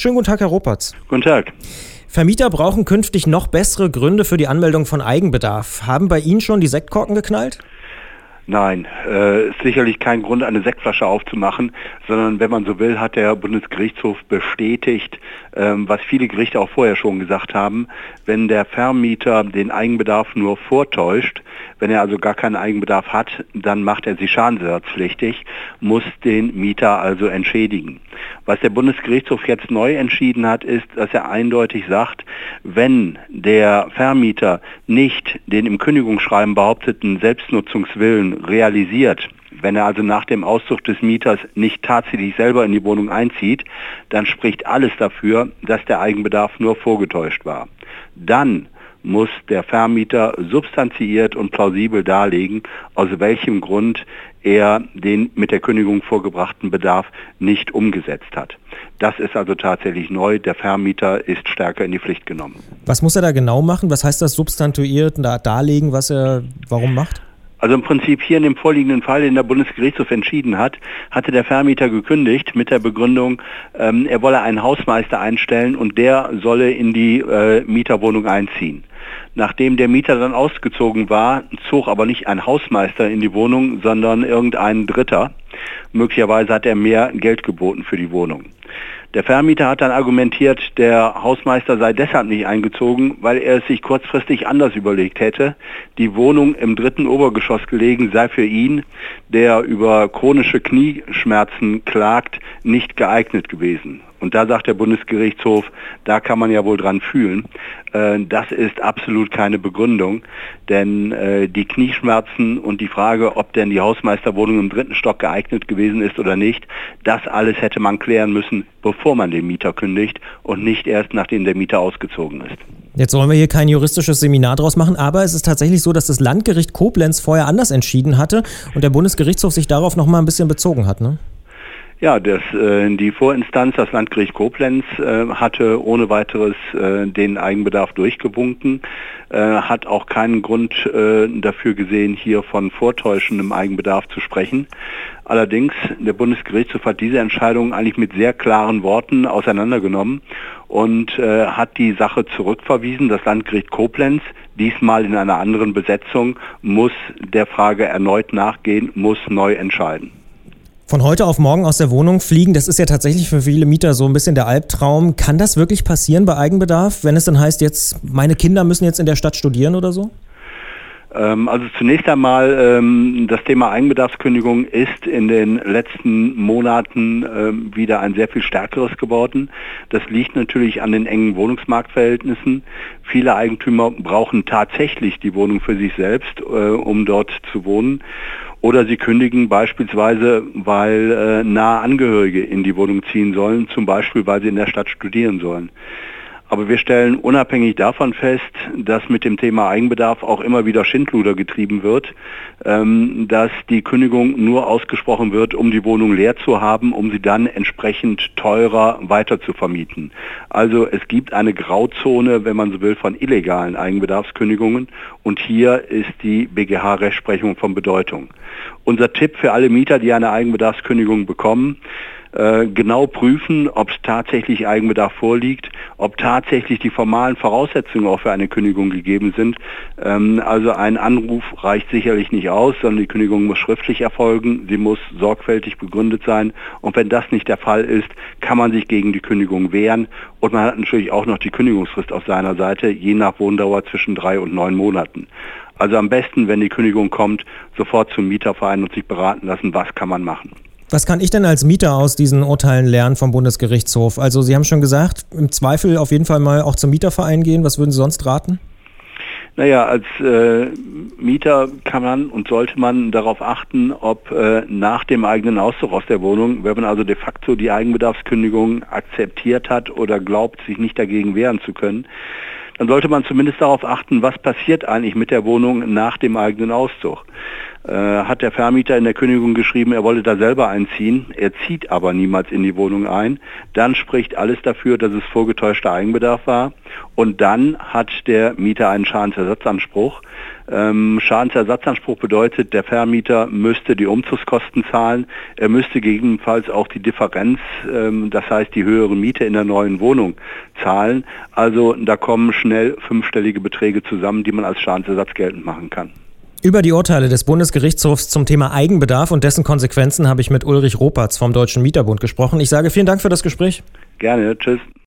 Schönen guten Tag, Herr Ropertz. Guten Tag. Vermieter brauchen künftig noch bessere Gründe für die Anmeldung von Eigenbedarf. Haben bei Ihnen schon die Sektkorken geknallt? Nein, ist sicherlich kein Grund, eine Sektflasche aufzumachen, sondern wenn man so will, hat der Bundesgerichtshof bestätigt, was viele Gerichte auch vorher schon gesagt haben, wenn der Vermieter den Eigenbedarf nur vortäuscht, wenn er also gar keinen Eigenbedarf hat, dann macht er sie schadensersatzpflichtig, muss den Mieter also entschädigen. Was der Bundesgerichtshof jetzt neu entschieden hat, ist, dass er eindeutig sagt, wenn der Vermieter nicht den im Kündigungsschreiben behaupteten Selbstnutzungswillen realisiert, wenn er also nach dem Auszug des Mieters nicht tatsächlich selber in die Wohnung einzieht, dann spricht alles dafür, dass der Eigenbedarf nur vorgetäuscht war. Dann muss der Vermieter substanziiert und plausibel darlegen, aus welchem Grund er den mit der Kündigung vorgebrachten Bedarf nicht umgesetzt hat. Das ist also tatsächlich neu. Der Vermieter ist stärker in die Pflicht genommen. Was muss er da genau machen? Was heißt das substantiiert darlegen, was er warum macht? Also im Prinzip hier in dem vorliegenden Fall, den der Bundesgerichtshof entschieden hat, hatte der Vermieter gekündigt mit der Begründung, er wolle einen Hausmeister einstellen und der solle in die Mieterwohnung einziehen. Nachdem der Mieter dann ausgezogen war, zog aber nicht ein Hausmeister in die Wohnung, sondern irgendein Dritter. Möglicherweise hat er mehr Geld geboten für die Wohnung. Der Vermieter hat dann argumentiert, der Hausmeister sei deshalb nicht eingezogen, weil er es sich kurzfristig anders überlegt hätte. Die Wohnung im 3. Obergeschoss gelegen sei für ihn, der über chronische Knieschmerzen klagt, nicht geeignet gewesen. Und da sagt der Bundesgerichtshof, da kann man ja wohl dran fühlen. Das ist absolut keine Begründung, denn die Knieschmerzen und die Frage, ob denn die Hausmeisterwohnung im 3. Stock geeignet gewesen ist oder nicht, das alles hätte man klären müssen, bevor man den Mieter kündigt und nicht erst, nachdem der Mieter ausgezogen ist. Jetzt wollen wir hier kein juristisches Seminar draus machen, aber es ist tatsächlich so, dass das Landgericht Koblenz vorher anders entschieden hatte und der Bundesgerichtshof sich darauf noch mal ein bisschen bezogen hat, ne? Ja, die Vorinstanz, das Landgericht Koblenz, hatte ohne weiteres den Eigenbedarf durchgewunken, hat auch keinen Grund dafür gesehen, hier von vortäuschendem Eigenbedarf zu sprechen. Allerdings, der Bundesgerichtshof hat diese Entscheidung eigentlich mit sehr klaren Worten auseinandergenommen und hat die Sache zurückverwiesen. Das Landgericht Koblenz, diesmal in einer anderen Besetzung, muss der Frage erneut nachgehen, muss neu entscheiden. Von heute auf morgen aus der Wohnung fliegen, das ist ja tatsächlich für viele Mieter so ein bisschen der Albtraum. Kann das wirklich passieren bei Eigenbedarf, wenn es dann heißt, jetzt meine Kinder müssen jetzt in der Stadt studieren oder so? Also zunächst einmal, das Thema Eigenbedarfskündigung ist in den letzten Monaten wieder ein sehr viel stärkeres geworden. Das liegt natürlich an den engen Wohnungsmarktverhältnissen. Viele Eigentümer brauchen tatsächlich die Wohnung für sich selbst, um dort zu wohnen. Oder sie kündigen beispielsweise, weil nahe Angehörige in die Wohnung ziehen sollen, zum Beispiel, weil sie in der Stadt studieren sollen. Aber wir stellen unabhängig davon fest, dass mit dem Thema Eigenbedarf auch immer wieder Schindluder getrieben wird, dass die Kündigung nur ausgesprochen wird, um die Wohnung leer zu haben, um sie dann entsprechend teurer weiter zu vermieten. Also es gibt eine Grauzone, wenn man so will, von illegalen Eigenbedarfskündigungen und hier ist die BGH-Rechtsprechung von Bedeutung. Unser Tipp für alle Mieter, die eine Eigenbedarfskündigung bekommen: genau prüfen, ob es tatsächlich Eigenbedarf vorliegt, ob tatsächlich die formalen Voraussetzungen auch für eine Kündigung gegeben sind. Also ein Anruf reicht sicherlich nicht aus, sondern die Kündigung muss schriftlich erfolgen, sie muss sorgfältig begründet sein und wenn das nicht der Fall ist, kann man sich gegen die Kündigung wehren und man hat natürlich auch noch die Kündigungsfrist auf seiner Seite, je nach Wohndauer zwischen 3 und 9 Monaten. Also am besten, wenn die Kündigung kommt, sofort zum Mieterverein und sich beraten lassen, was kann man machen. Was kann ich denn als Mieter aus diesen Urteilen lernen vom Bundesgerichtshof? Also Sie haben schon gesagt, im Zweifel auf jeden Fall mal auch zum Mieterverein gehen. Was würden Sie sonst raten? Naja, als Mieter kann man und sollte man darauf achten, ob nach dem eigenen Auszug aus der Wohnung, wenn man also de facto die Eigenbedarfskündigung akzeptiert hat oder glaubt, sich nicht dagegen wehren zu können, dann sollte man zumindest darauf achten, was passiert eigentlich mit der Wohnung nach dem eigenen Auszug. hat der Vermieter in der Kündigung geschrieben, er wolle da selber einziehen, er zieht aber niemals in die Wohnung ein, dann spricht alles dafür, dass es vorgetäuschter Eigenbedarf war und dann hat der Mieter einen Schadensersatzanspruch. Schadensersatzanspruch bedeutet, der Vermieter müsste die Umzugskosten zahlen, er müsste gegebenenfalls auch die Differenz, das heißt die höhere Miete in der neuen Wohnung zahlen. Also da kommen schnell 5-stellige Beträge zusammen, die man als Schadensersatz geltend machen kann. Über die Urteile des Bundesgerichtshofs zum Thema Eigenbedarf und dessen Konsequenzen habe ich mit Ulrich Ropatz vom Deutschen Mieterbund gesprochen. Ich sage vielen Dank für das Gespräch. Gerne, tschüss.